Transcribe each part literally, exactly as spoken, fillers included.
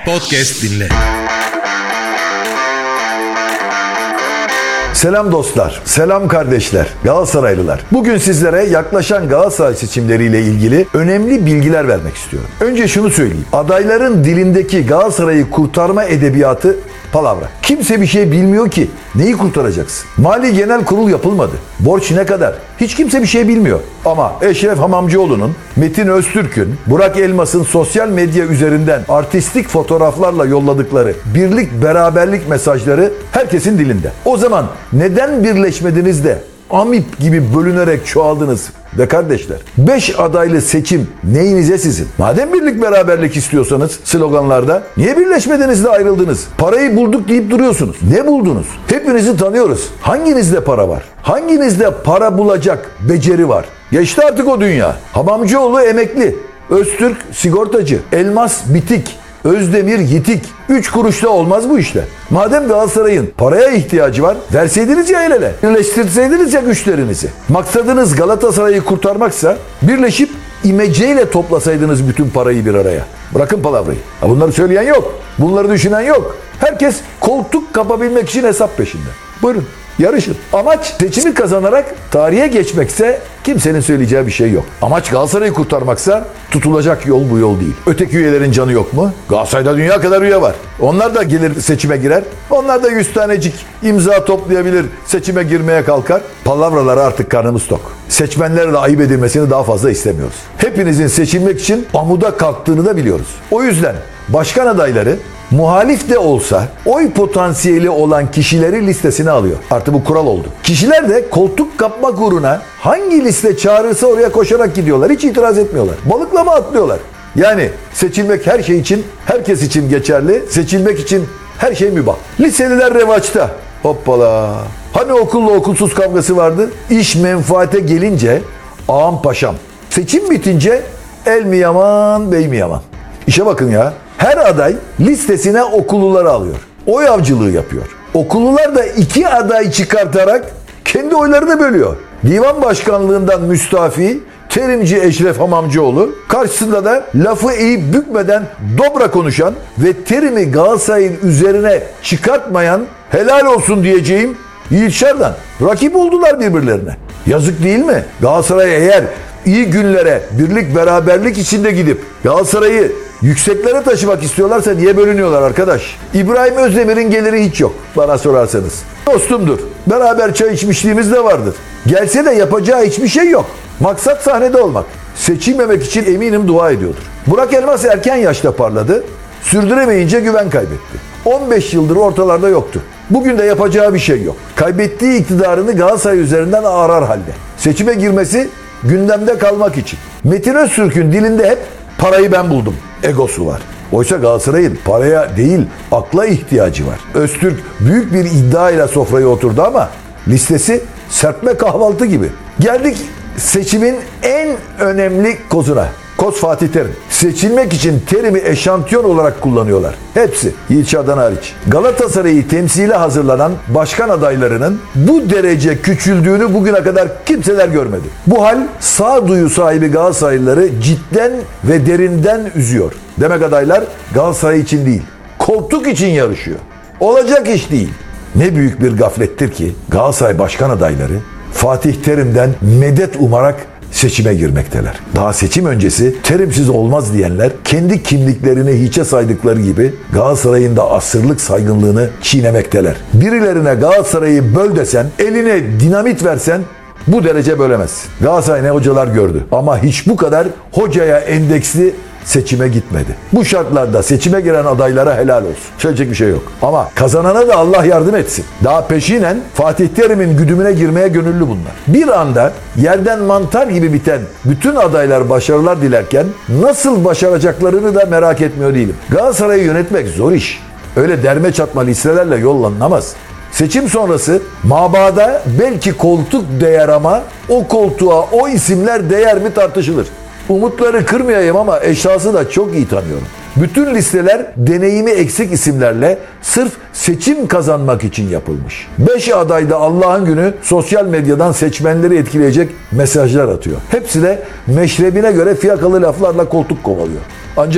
Podcast dinle. Selam dostlar, selam kardeşler, Galatasaraylılar. Bugün sizlere yaklaşan Galatasaray seçimleriyle ilgili önemli bilgiler vermek istiyorum. Önce şunu söyleyeyim. Adayların dilindeki Galatasaray'ı kurtarma edebiyatı palavra. Kimse bir şey bilmiyor ki. Neyi kurtaracaksın? Mali Genel Kurul yapılmadı. Borç ne kadar? Hiç kimse bir şey bilmiyor. Ama Eşref Hamamcıoğlu'nun, Metin Öztürk'ün, Burak Elmas'ın sosyal medya üzerinden artistik fotoğraflarla yolladıkları birlik beraberlik mesajları herkesin dilinde. O zaman neden birleşmediniz de amip gibi bölünerek çoğaldınız be kardeşler? Beş adaylı seçim neyinize sizin? Madem birlik beraberlik istiyorsanız sloganlarda niye birleşmediniz de ayrıldınız? Parayı bulduk deyip duruyorsunuz. Ne buldunuz? Hepinizi tanıyoruz. Hanginizde para var? Hanginizde para bulacak beceri var? Geçti artık o dünya. Hamamcıoğlu emekli. Öztürk sigortacı. Elmas bitik. Özdemir yitik. Üç kuruşta olmaz bu işte. Madem Galatasaray'ın paraya ihtiyacı var, verseydiniz ya el ele. Birleştirseydiniz ya güçlerinizi. Maksadınız Galatasaray'ı kurtarmaksa birleşip imeceyle toplasaydınız bütün parayı bir araya. Bırakın palavrayı. Ha, bunları söyleyen yok. Bunları düşünen yok. Herkes koltuk kapabilmek için hesap peşinde. Buyurun. Yarışın. Amaç seçimi kazanarak tarihe geçmekse kimsenin söyleyeceği bir şey yok. Amaç Galatasaray'ı kurtarmaksa tutulacak yol bu yol değil. Öteki üyelerin canı yok mu? Galatasaray'da dünya kadar üye var. Onlar da gelir seçime girer. Onlar da yüz tanecik imza toplayabilir, seçime girmeye kalkar. Palavralara artık karnımız tok. Seçmenlere de ayıp edilmesini daha fazla istemiyoruz. Hepinizin seçilmek için amuda kalktığını da biliyoruz. O yüzden başkan adayları muhalif de olsa oy potansiyeli olan kişileri listesine alıyor. Artık bu kural oldu. Kişiler de koltuk kapmak uğruna hangi liste çağırırsa oraya koşarak gidiyorlar. Hiç itiraz etmiyorlar. Balıklama atlıyorlar. Yani seçilmek her şey için, herkes için geçerli. Seçilmek için her şey mübah. Liseliler revaçta. Hoppala. Hani okulla okulsuz kavgası vardı? İş menfaate gelince ağam paşam. Seçim bitince el mi yaman, bey mi yaman? İşe bakın ya. Her aday listesine okulluları alıyor. Oy avcılığı yapıyor. Okullular da iki aday çıkartarak kendi oylarını bölüyor. Divan başkanlığından müstafi terimci Eşref Hamamcıoğlu, karşısında da lafı eğip bükmeden dobra konuşan ve terimi Galatasaray'ın üzerine çıkartmayan, helal olsun diyeceğim Yiğit Şerdan. Rakip oldular birbirlerine. Yazık değil mi? Galatasaray eğer iyi günlere birlik beraberlik içinde gidip Galatasaray'ı yükseklere taşımak istiyorlarsa niye bölünüyorlar arkadaş? İbrahim Özdemir'in geliri hiç yok bana sorarsanız. Dostumdur. Beraber çay içmişliğimiz de vardır. Gelse de yapacağı hiçbir şey yok. Maksat sahnede olmak. Seçilmemek için eminim dua ediyordur. Burak Elmas erken yaşta parladı. Sürdüremeyince güven kaybetti. on beş yıldır ortalarda yoktu. Bugün de yapacağı bir şey yok. Kaybettiği iktidarını Galatasaray üzerinden arar halde. Seçime girmesi gündemde kalmak için. Metin Öztürk'ün dilinde hep parayı ben buldum egosu var. Oysa Galatasaray'ın paraya değil akla ihtiyacı var. Öztürk büyük bir iddiayla sofraya oturdu ama listesi serpme kahvaltı gibi. Geldik seçimin en önemli kozuna. Koz Fatih Terim. Seçilmek için terimi eşantiyon olarak kullanıyorlar. Hepsi. Yiğit Şerdan hariç. Galatasaray'ı temsile hazırlanan başkan adaylarının bu derece küçüldüğünü bugüne kadar kimseler görmedi. Bu hal sağduyu sahibi Galatasaraylıları cidden ve derinden üzüyor. Demek adaylar Galatasaray için değil, koltuk için yarışıyor. Olacak iş değil. Ne büyük bir gaflettir ki Galatasaray başkan adayları Fatih Terim'den medet umarak seçime girmekteler. Daha seçim öncesi terimsiz olmaz diyenler kendi kimliklerini hiçe saydıkları gibi Galatasaray'ın da asırlık saygınlığını çiğnemekteler. Birilerine Galatasaray'ı böl desen, eline dinamit versen bu derece bölemezsin. Galatasaray ne hocalar gördü ama hiç bu kadar hocaya endeksli seçime gitmedi. Bu şartlarda seçime giren adaylara helal olsun. Söyleyecek bir şey yok. Ama kazanana da Allah yardım etsin. Daha peşinen Fatih Terim'in güdümüne girmeye gönüllü bunlar. Bir anda yerden mantar gibi biten bütün adaylar başarılar dilerken nasıl başaracaklarını da merak etmiyor değilim. Galatasaray'ı yönetmek zor iş. Öyle derme çatma listelerle yollanamaz. Seçim sonrası mabada belki koltuk değer ama o koltuğa o isimler değer mi tartışılır. Umutları kırmayayım ama eşyası da çok iyi tanıyorum. Bütün listeler deneyimi eksik isimlerle sırf seçim kazanmak için yapılmış. Beş aday da Allah'ın günü sosyal medyadan seçmenleri etkileyecek mesajlar atıyor. Hepsi de meşrebine göre fiyakalı laflarla koltuk kovalıyor. Ancak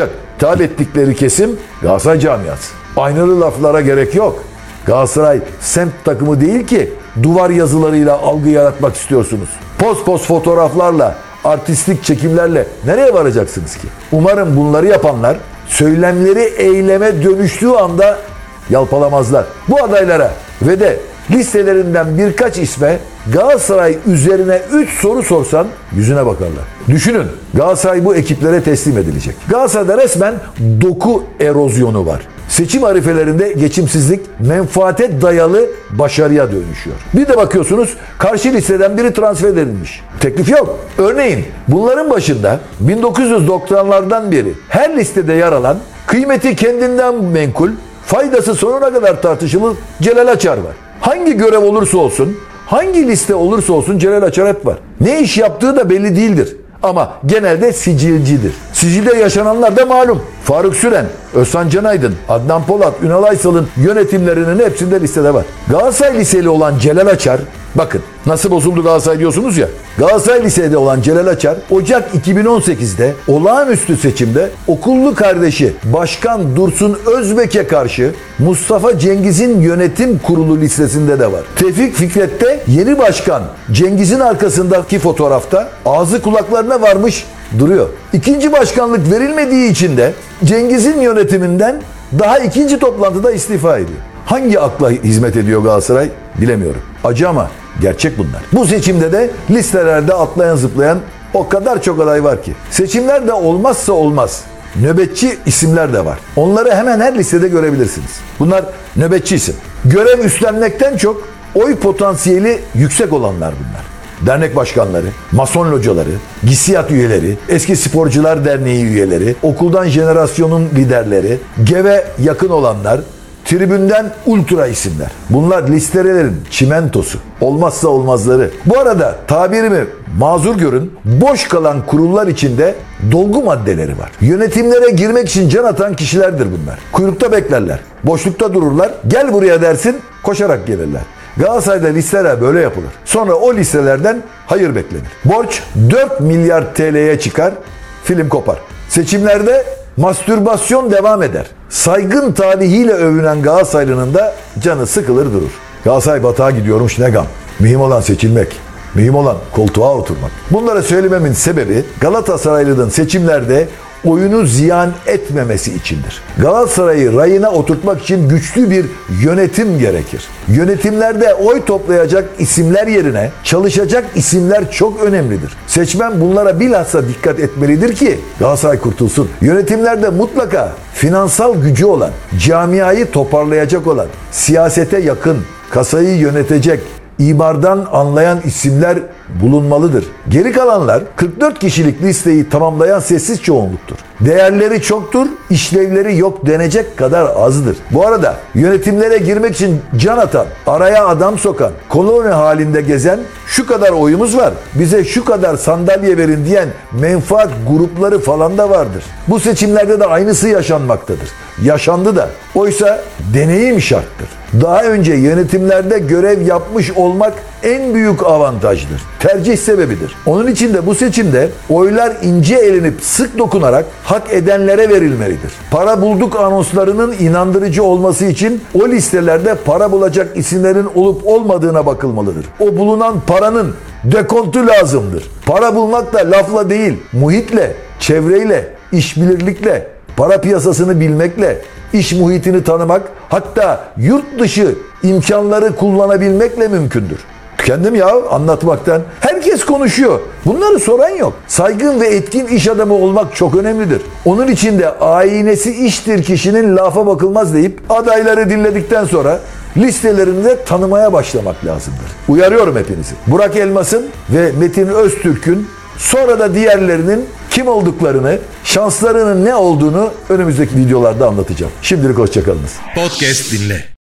hitap ettikleri kesim Galatasaray camiası. Aynalı laflara gerek yok. Galatasaray semt takımı değil ki duvar yazılarıyla algı yaratmak istiyorsunuz. Poz poz fotoğraflarla, artistik çekimlerle nereye varacaksınız ki? Umarım bunları yapanlar söylemleri eyleme dönüştüğü anda yalpalamazlar. Bu adaylara ve de listelerinden birkaç isme Galatasaray üzerine üç soru sorsan yüzüne bakarlar. Düşünün, Galatasaray bu ekiplere teslim edilecek. Galatasaray'da resmen doku erozyonu var. Seçim arifelerinde geçimsizlik menfaate dayalı başarıya dönüşüyor. Bir de bakıyorsunuz karşı listeden biri transfer edilmiş. Teklif yok. Örneğin bunların başında bin dokuz yüz doksanlardan beri her listede yer alan, kıymeti kendinden menkul, faydası sonuna kadar tartışılır Celal Açar var. Hangi görev olursa olsun, hangi liste olursa olsun Celal Açar hep var. Ne iş yaptığı da belli değildir. Ama genelde sicilcidir. Sicilde yaşananlar da malum. Faruk Süren, Özhan Canaydın, Adnan Polat, Ünal Aysal'ın yönetimlerinin hepsinde listede var. Galatasaray liseli olan Celal Açar, bakın nasıl bozuldu Galatasaray diyorsunuz ya. Galatasaray lisede olan Celal Açar, Ocak iki bin on sekizde olağanüstü seçimde okullu kardeşi Başkan Dursun Özbek'e karşı Mustafa Cengiz'in yönetim kurulu listesinde de var. Tevfik Fikret'te yeni başkan Cengiz'in arkasındaki fotoğrafta ağzı kulaklarına varmış duruyor. İkinci başkanlık verilmediği için de Cengiz'in yönetiminden daha ikinci toplantıda istifa ediyor. Hangi akla hizmet ediyor Galatasaray bilemiyorum. Acı ama gerçek bunlar. Bu seçimde de listelerde atlayan zıplayan o kadar çok aday var ki. Seçimlerde olmazsa olmaz nöbetçi isimler de var. Onları hemen her listede görebilirsiniz. Bunlar nöbetçi isim. Görev üstlenmekten çok oy potansiyeli yüksek olanlar bunlar. Dernek başkanları, mason locaları, GİSİAD üyeleri, eski sporcular derneği üyeleri, okuldan jenerasyonun liderleri, GEV'e yakın olanlar, tribünden ultra isimler. Bunlar listelerin çimentosu. Olmazsa olmazları. Bu arada tabirimi mazur görün, boş kalan kurullar içinde dolgu maddeleri var. Yönetimlere girmek için can atan kişilerdir bunlar. Kuyrukta beklerler. Boşlukta dururlar. Gel buraya dersin, koşarak gelirler. Galatasaray'da listeler böyle yapılır. Sonra o listelerden hayır beklenir. Borç dört milyar T L'ye çıkar, film kopar. Seçimlerde mastürbasyon devam eder. Saygın tarihiyle övünen Galatasaraylı'nın da canı sıkılır durur. Galatasaray batağa gidiyormuş ne gam. Mühim olan seçilmek. Mühim olan koltuğa oturmak. Bunları söylememin sebebi Galatasaraylı'nın seçimlerde oyunu ziyan etmemesi içindir. Galatasaray'ı rayına oturtmak için güçlü bir yönetim gerekir. Yönetimlerde oy toplayacak isimler yerine çalışacak isimler çok önemlidir. Seçmen bunlara bilhassa dikkat etmelidir ki Galatasaray kurtulsun. Yönetimlerde mutlaka finansal gücü olan, camiayı toparlayacak olan, siyasete yakın, kasayı yönetecek, İmardan anlayan isimler bulunmalıdır. Geri kalanlar kırk dört kişilik listeyi tamamlayan sessiz çoğunluktur. Değerleri çoktur, işlevleri yok denecek kadar azdır. Bu arada yönetimlere girmek için can atan, araya adam sokan, koloni halinde gezen, şu kadar oyumuz var, bize şu kadar sandalye verin diyen menfaat grupları falan da vardır. Bu seçimlerde de aynısı yaşanmaktadır. Yaşandı da. Oysa deneyim şarttır. Daha önce yönetimlerde görev yapmış olmak en büyük avantajdır. Tercih sebebidir. Onun için de bu seçimde oylar ince elenip sık dokunarak hak edenlere verilmelidir. Para bulduk anonslarının inandırıcı olması için o listelerde para bulacak isimlerin olup olmadığına bakılmalıdır. O bulunan paranın dekontu lazımdır. Para bulmak da lafla değil, muhitle, çevreyle, işbirlikle, para piyasasını bilmekle, iş muhitini tanımak, hatta yurt dışı imkanları kullanabilmekle mümkündür. Tükendim ya anlatmaktan. Herkes konuşuyor. Bunları soran yok. Saygın ve etkin iş adamı olmak çok önemlidir. Onun için de aynesi iştir kişinin lafa bakılmaz deyip adayları dinledikten sonra listelerini de tanımaya başlamak lazımdır. Uyarıyorum hepinizi. Burak Elmas'ın ve Metin Öztürk'ün sonra da diğerlerinin kim olduklarını, şanslarının ne olduğunu önümüzdeki videolarda anlatacağım. Şimdilik hoşçakalınız. Podcast dinle.